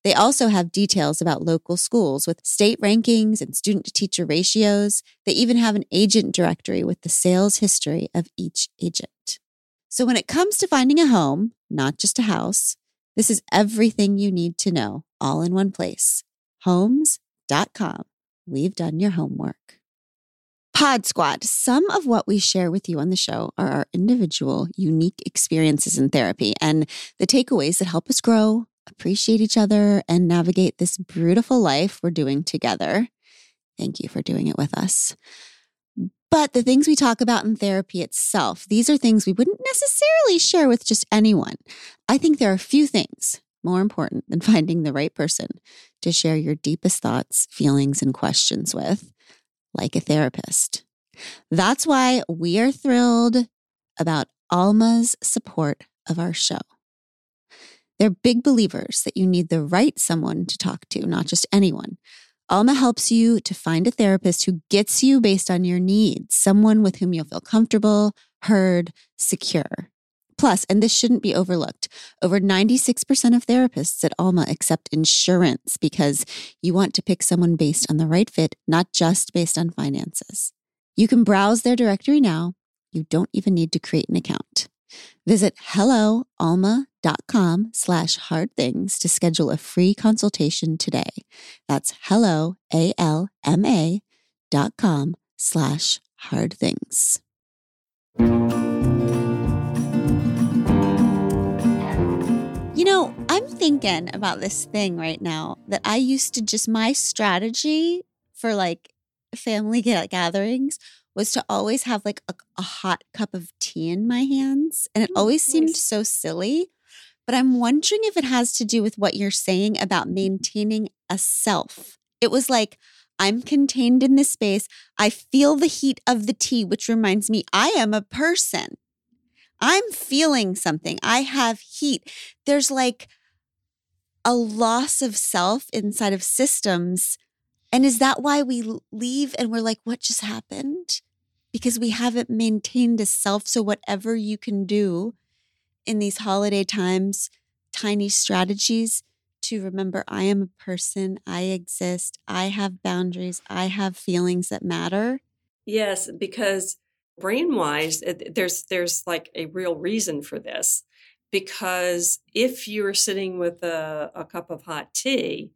They also have details about local schools with state rankings and student-to-teacher ratios. They even have an agent directory with the sales history of each agent. So when it comes to finding a home, not just a house, this is everything you need to know, all in one place. homes dot com. We've done your homework. Pod Squad. Some of what we share with you on the show are our individual, unique experiences in therapy and the takeaways that help us grow, appreciate each other, and navigate this beautiful life we're doing together. Thank you for doing it with us. But the things we talk about in therapy itself, these are things we wouldn't necessarily share with just anyone. I think there are few things more important than finding the right person to share your deepest thoughts, feelings, and questions with, like a therapist. That's why we are thrilled about Alma's support of our show. They're big believers that you need the right someone to talk to, not just anyone. Alma helps you to find a therapist who gets you based on your needs, someone with whom you'll feel comfortable, heard, secure. Plus, and this shouldn't be overlooked, over ninety-six percent of therapists at Alma accept insurance because you want to pick someone based on the right fit, not just based on finances. You can browse their directory now. You don't even need to create an account. Visit helloalma.com slash hard things to schedule a free consultation today. That's hello, A-L-M-A dot com slash hard things. You know, I'm thinking about this thing right now that I used to just, my strategy for like family gatherings was to always have like a, a hot cup of tea in my hands. And it always seemed Nice. so silly. But I'm wondering if it has to do with what you're saying about maintaining a self. It was like, I'm contained in this space. I feel the heat of the tea, which reminds me I am a person. I'm feeling something. I have heat. There's like a loss of self inside of systems. And is that why we leave and we're like, what just happened? Because we haven't maintained a self. So whatever you can do in these holiday times, tiny strategies to remember I am a person, I exist, I have boundaries, I have feelings that matter. Yes, because brain-wise, it- there's there's like a real reason for this. Because if you're sitting with a, a cup of hot tea,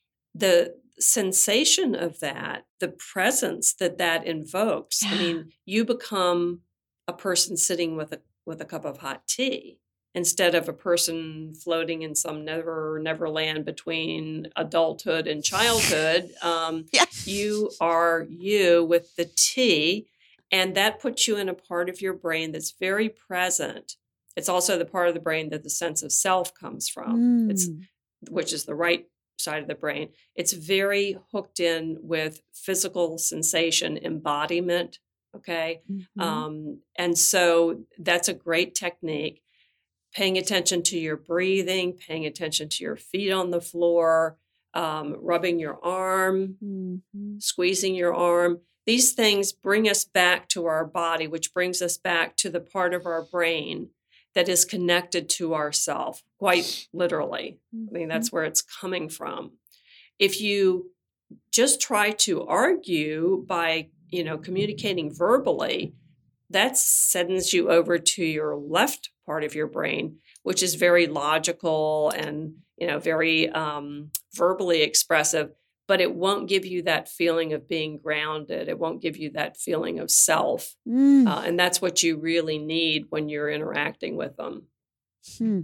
the sensation of that, the presence that that invokes, I Yeah. mean, you become a person sitting with a with a cup of hot tea instead of a person floating in some never neverland between adulthood and childhood. Um, Yeah. You are you with the tea, and that puts you in a part of your brain that's very present. It's also the part of the brain that the sense of self comes from. It's Mm. which is the right side of the brain. It's very hooked in with physical sensation, embodiment. Okay. Mhm. Um, and so that's a great technique. Paying attention to your breathing, paying attention to your feet on the floor, um, rubbing your arm, Mhm. squeezing your arm. These things bring us back to our body, which brings us back to the part of our brain that is connected to ourself, quite literally. I mean, that's where it's coming from. If you just try to argue by, you know, communicating verbally, that sends you over to your left part of your brain, which is very logical and, you know, very um, verbally expressive, but it won't give you that feeling of being grounded. It won't give you that feeling of self. Mm. Uh, and that's what you really need when you're interacting with them. Hmm.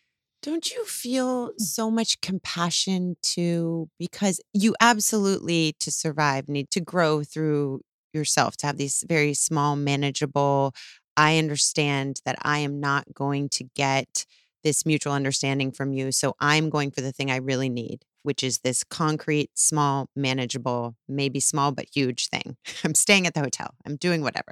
Don't you feel so much compassion too? Because you absolutely, to survive, need to grow through yourself, to have these very small, manageable, I understand that I am not going to get this mutual understanding from you. So I'm going for the thing I really need, which is this concrete, small, manageable, maybe small, but huge thing. I'm staying at the hotel. I'm doing whatever.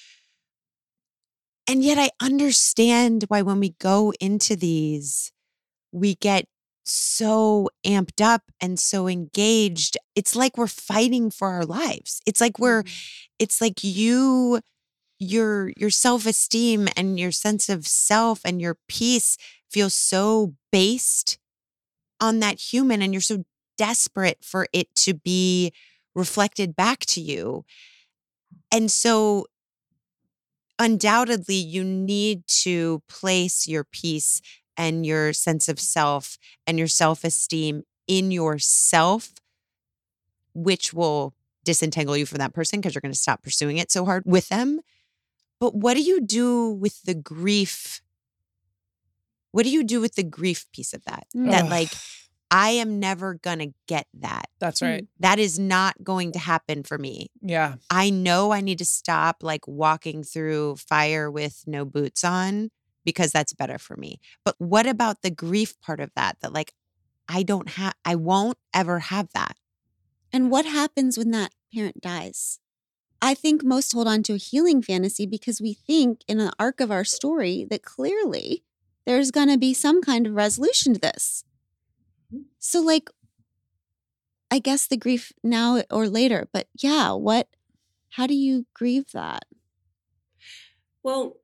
And yet I understand why when we go into these, we get so amped up and so engaged. It's like we're fighting for our lives. It's like we're, it's like you, your, your self-esteem and your sense of self and your peace feel so based on that human and you're so desperate for it to be reflected back to you. And so undoubtedly you need to place your peace and your sense of self and your self-esteem in yourself, which will disentangle you from that person because you're going to stop pursuing it so hard with them. But what do you do with the grief? What do you do with the grief piece of that? Mm. That Ugh. like, I am never going to get that. That's right. That is not going to happen for me. Yeah. I know I need to stop like walking through fire with no boots on because that's better for me. But what about the grief part of that? That like, I don't have, I won't ever have that. And what happens when that parent dies? I think most hold on to a healing fantasy because we think in the arc of our story that clearly there's going to be some kind of resolution to this. So like, I guess the grief now or later, but yeah, what, how do you grieve that? Well,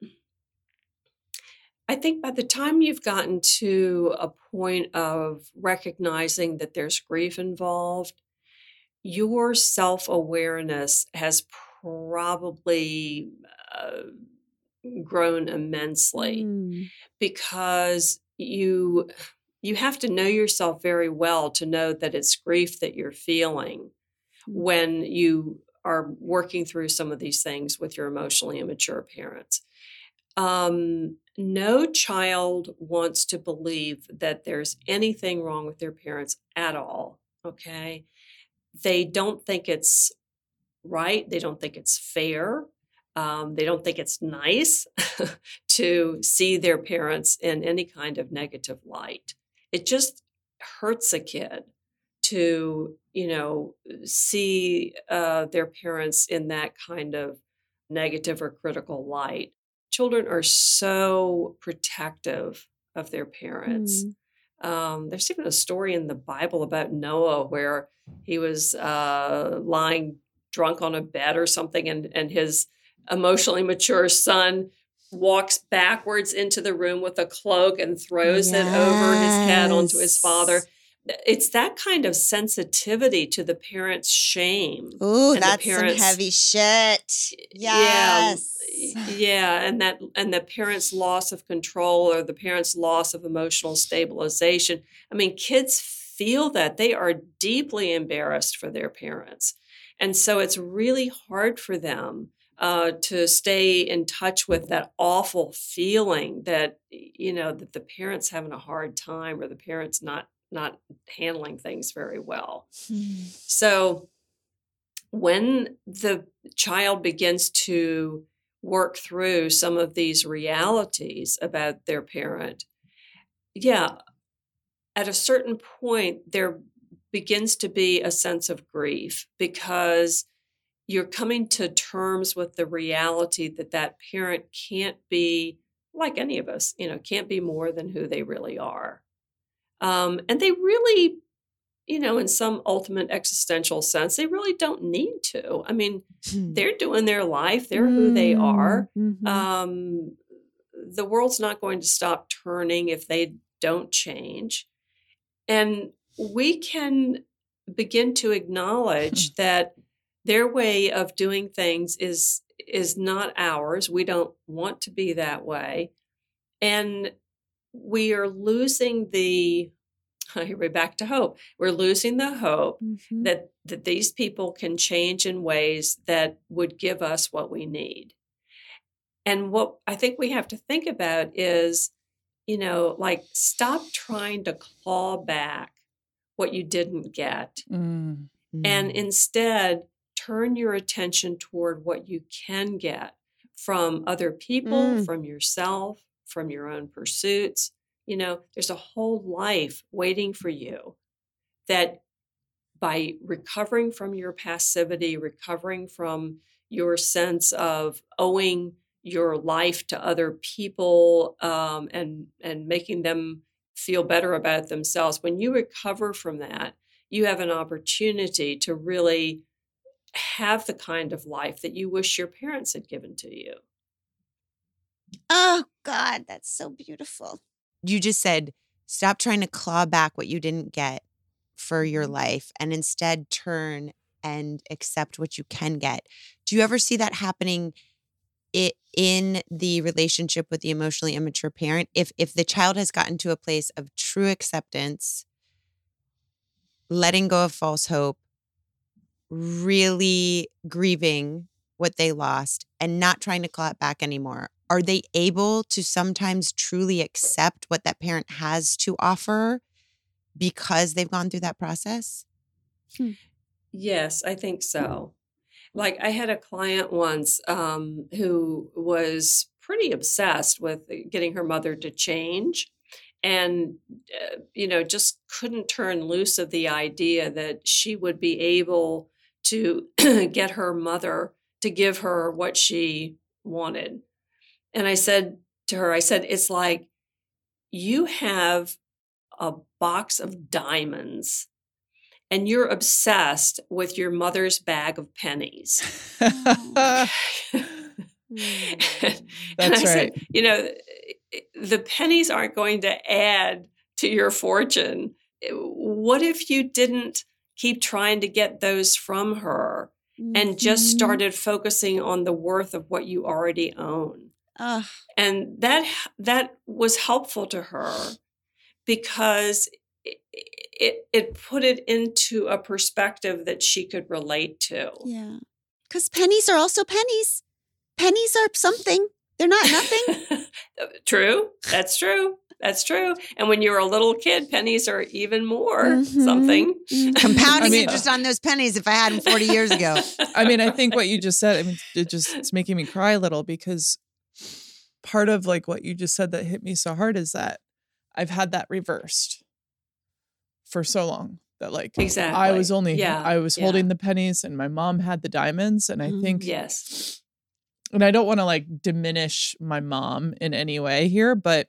I think by the time you've gotten to a point of recognizing that there's grief involved, your self-awareness has probably uh, grown immensely Mm. because you you have to know yourself very well to know that it's grief that you're feeling Mm. when you are working through some of these things with your emotionally immature parents. Um, no child wants to believe that there's anything wrong with their parents at all. Okay. They don't think it's right. They don't think it's fair. Um, they don't think it's nice to see their parents in any kind of negative light. It just hurts a kid to, you know, see uh, their parents in that kind of negative or critical light. Children are so protective of their parents. Mm. Um, there's even a story in the Bible about Noah where he was uh, lying drunk on a bed or something, and, and his emotionally mature son walks backwards into the room with a cloak and throws it over his head onto his father. It's that kind of sensitivity to the parents' shame. Ooh, and the that's parents- some heavy shit. Yes. Yeah, yeah, and that and the parents' loss of control or the parents' loss of emotional stabilization. I mean, kids feel that. They are deeply embarrassed for their parents. And so it's really hard for them uh, to stay in touch with that awful feeling that, you know, that the parents having a hard time or the parents not not handling things very well. So when the child begins to work through some of these realities about their parent, yeah, at a certain point, there begins to be a sense of grief because you're coming to terms with the reality that that parent can't be like any of us, you know, can't be more than who they really are. Um, and they really, you know, in some ultimate existential sense, they really don't need to. I mean, they're doing their life. They're who they are. Mhm. Um, the world's not going to stop turning if they don't change. And we can begin to acknowledge that their way of doing things is is not ours. We don't want to be that way. And we are losing the, here we're back to hope. We're losing the hope Mhm. that, that these people can change in ways that would give us what we need. And what I think we have to think about is, you know, like stop trying to claw back what you didn't get. Mm. And instead, turn your attention toward what you can get from other people, Mm. from yourself, from your own pursuits. You know, there's a whole life waiting for you that by recovering from your passivity, recovering from your sense of owing your life to other people um, and, and making them feel better about themselves, when you recover from that, you have an opportunity to really have the kind of life that you wish your parents had given to you. Oh, God, that's so beautiful. You just said Stop trying to claw back what you didn't get for your life and instead turn and accept what you can get. Do you ever see that happening it in the relationship with the emotionally immature parent? If if the child has gotten to a place of true acceptance, letting go of false hope, really grieving what they lost and not trying to claw it back anymore, are they able to sometimes truly accept what that parent has to offer because they've gone through that process? Hmm. Yes, I think so. Like I had a client once um, who was pretty obsessed with getting her mother to change and, uh, you know, just couldn't turn loose of the idea that she would be able to get her mother to give her what she wanted. And I said to her, I said, it's like you have a box of diamonds and you're obsessed with your mother's bag of pennies. Oh. and, That's and I right. said, you know, the pennies aren't going to add to your fortune. What if you didn't keep trying to get those from her and just Mhm. started focusing on the worth of what you already own? Ugh. And that that was helpful to her because it, it it put it into a perspective that she could relate to. Yeah. Because pennies are also pennies. Pennies are something. They're not nothing. True. That's true. That's true. And when you're a little kid, pennies are even more Mhm. something. Mhm. Compounding I mean- interest on those pennies if I had them forty years ago. I mean, I think what you just said, I mean, it just, it's making me cry a little because part of like what you just said that hit me so hard is that I've had that reversed for so long that like Exactly. I was only, Yeah, I was yeah. holding the pennies and my mom had the diamonds. And I Mm, think, Yes. and I don't want to like diminish my mom in any way here, but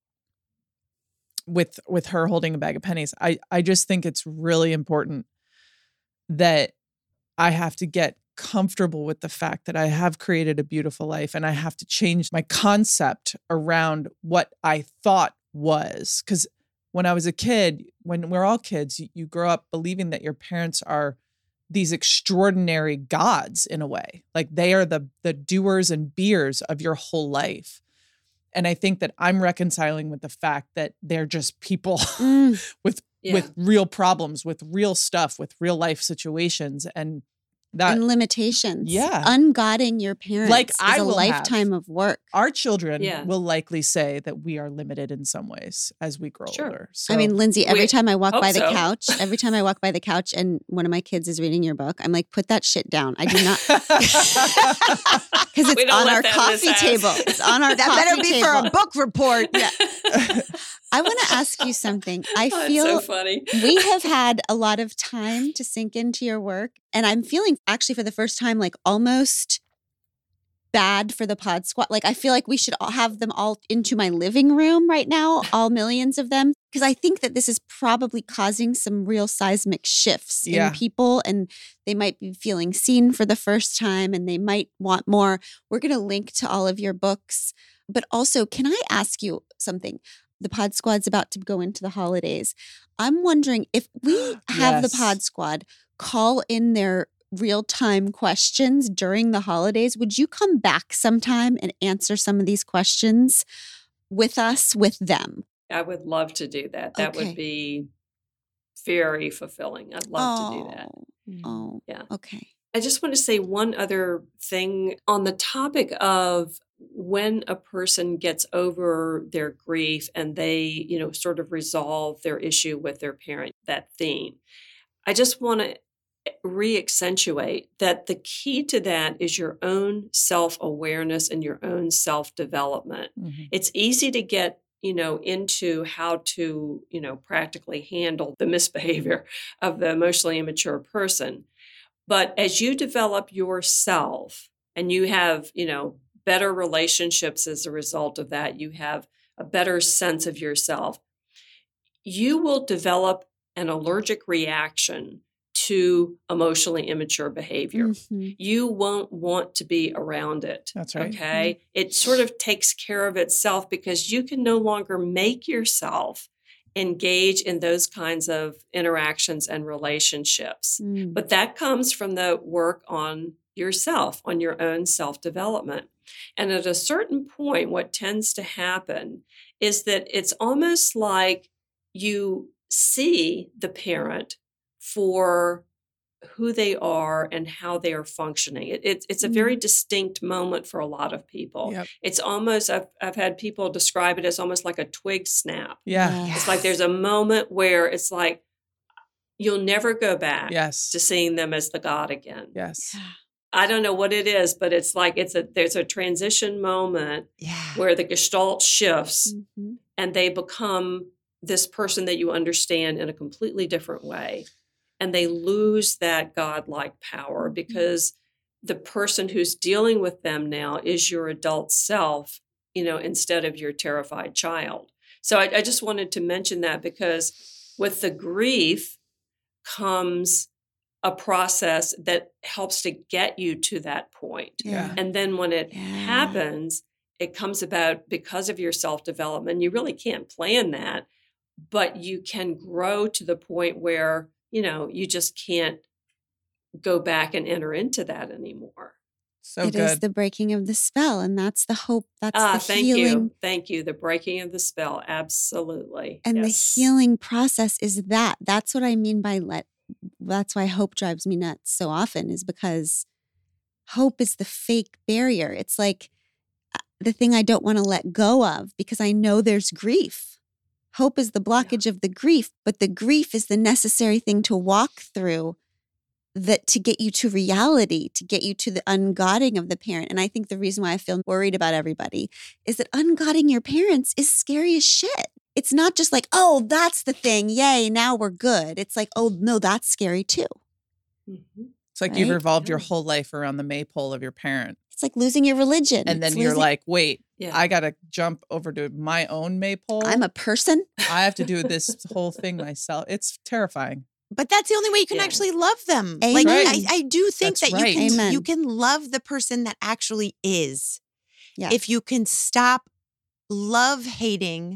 with, with her holding a bag of pennies, I, I just think it's really important that I have to get comfortable with the fact that I have created a beautiful life and I have to change my concept around what I thought was. Because when I was a kid, when we're all kids, you, you grow up believing that your parents are these extraordinary gods in a way. Like they are the the doers and beers of your whole life. And I think that I'm reconciling with the fact that they're just people Mm. with Yeah. with real problems, with real stuff, with real life situations. And that And limitations. Yeah. Ungodding your parents Like is I a will have. lifetime of work. our children Yeah. will likely say that we are limited in some ways as we grow Sure. older. So I mean, Lindsay, every We time I walk hope by the so. couch, every time I walk by the couch and one of my kids is reading your book, I'm like, put that shit down. I do not, because We it's don't on let our that in this coffee house. table. It's on our That coffee better be table. for a book report. Yeah. I want to ask you something. I Oh, it's feel so funny. we have had a lot of time to sink into your work. And I'm feeling actually for the first time, like almost bad for the Pod Squad. Like I feel like we should all have them all into my living room right now, all millions of them. Because I think that this is probably causing some real seismic shifts Yeah. in people and they might be feeling seen for the first time and they might want more. We're going to link to all of your books. But also, can I ask you something? The Pod Squad's about to go into the holidays. I'm wondering if we have the Yes. Pod Squad call in their real-time questions during the holidays, would you come back sometime and answer some of these questions with us, with them? I would love to do that. That Okay. would be very fulfilling. I'd love to do that. Oh, Yeah. okay. I just want to say one other thing on the topic of when a person gets over their grief and they, you know, sort of resolve their issue with their parent, that theme. I just want to re-accentuate that the key to that is your own self-awareness and your own self-development. Mhm. It's easy to get, you know, into how to, you know, practically handle the misbehavior of the emotionally immature person. But as you develop yourself and you have, you know, better relationships as a result of that, you have a better sense of yourself, you will develop an allergic reaction to emotionally immature behavior. Mhm. You won't want to be around it. That's right. Okay. It sort of takes care of itself because you can no longer make yourself engage in those kinds of interactions and relationships. Mm. But that comes from the work on yourself, on your own self-development. And at a certain point, what tends to happen is that it's almost like you see the parent for who they are and how they are functioning. It, it, it's a very distinct moment for a lot of people. Yep. It's almost, I've, I've had people describe it as almost like a twig snap. Yeah. Yes. It's like there's a moment where it's like, you'll never go back Yes. to seeing them as the God again. Yes. I don't know what it is, but it's like it's a there's a transition moment Yeah. where the gestalt shifts Mhm. and they become this person that you understand in a completely different way. And they lose that godlike power because the person who's dealing with them now is your adult self, you know, instead of your terrified child. So I, I just wanted to mention that because with the grief comes a process that helps to get you to that point. Yeah. And then when it Yeah. happens, it comes about because of your self-development. You really can't plan that, but you can grow to the point where, you know, you just can't go back and enter into that anymore. So It good. is the breaking of the spell, and that's the hope. That's Ah, the thank healing. you. Thank you. The breaking of the spell. Absolutely. And Yes. the healing process is that. That's what I mean by let. That's why hope drives me nuts so often, is because hope is the fake barrier. It's like uh, the thing I don't want to let go of because I know there's grief. Hope is the blockage of the grief, but the grief is the necessary thing to walk through that to get you to reality, to get you to the ungodding of the parent. And I think the reason why I feel worried about everybody is that ungodding your parents is scary as shit. It's not just like, oh, that's the thing. Yay, now we're good. It's like, oh, no, that's scary too. Mhm. It's like you've Right? revolved your Yeah. whole life around the maypole of your parent. It's like losing your religion. And then It's you're losing- like, wait, Yeah. I got to jump over to my own maypole. I'm a person. I have to do this whole thing myself. It's terrifying. But that's the only way you can Yeah. actually love them. Amen. Like I, Right. I do think That's that right. you can Amen. you can love the person that actually is. Yeah. If you can stop love hating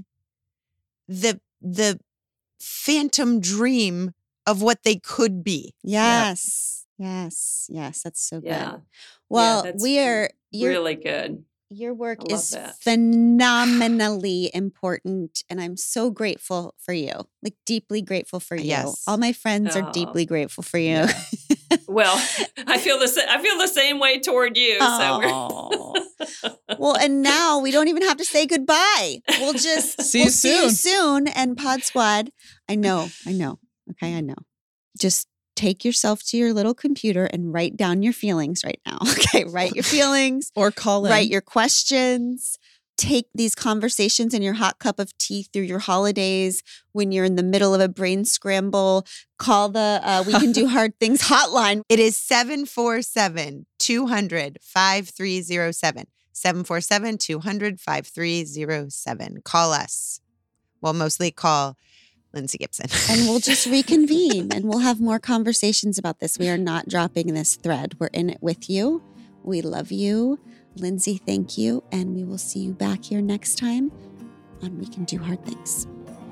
the the phantom dream of what they could be. Yes. Yes. Yes. That's so good. Yeah. Well, that's we are, your, Really good. your work I love is that. phenomenally important. And I'm so grateful for you, like deeply grateful for you. Yes. All my friends are Oh. deeply grateful for you. Yeah. Well, I feel the sa- I feel the same way toward you. So we're Oh. Well, and now we don't even have to say goodbye. We'll just See we'll you see you soon. soon. And Pod Squad, I know, I know. Okay, I know. Just take yourself to your little computer and write down your feelings right now. Okay, write your feelings, Or call in. write your questions. Take these conversations in your hot cup of tea through your holidays when you're in the middle of a brain scramble. Call the uh, We Can Do Hard Things hotline. It is seven four seven, two hundred, five three zero seven. seven four seven, two hundred, five three zero seven. Call us. Well, mostly call Lindsay Gibson. And we'll just reconvene and we'll have more conversations about this. We are not dropping this thread. We're in it with you. We love you. Lindsay, thank you. And we will see you back here next time on We Can Do Hard Things.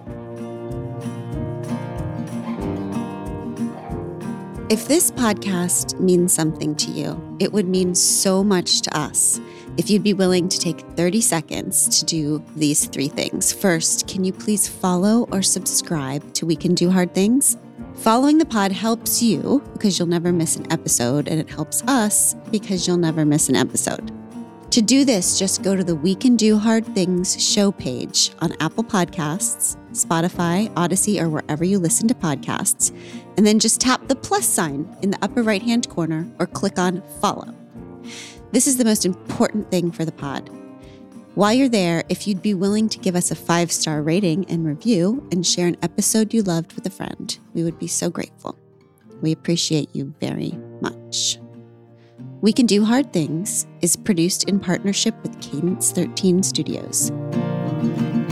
If this podcast means something to you, it would mean so much to us if you'd be willing to take thirty seconds to do these three things. First, can you please follow or subscribe to We Can Do Hard Things? Following the pod helps you because you'll never miss an episode, and it helps us because you'll never miss an episode. To do this, just go to the We Can Do Hard Things show page on Apple Podcasts, Spotify, Odyssey, or wherever you listen to podcasts, and then just tap the plus sign in the upper right-hand corner or click on follow. This is the most important thing for the pod. While you're there, if you'd be willing to give us a five-star rating and review and share an episode you loved with a friend, we would be so grateful. We appreciate you very much. We Can Do Hard Things is produced in partnership with Cadence thirteen Studios.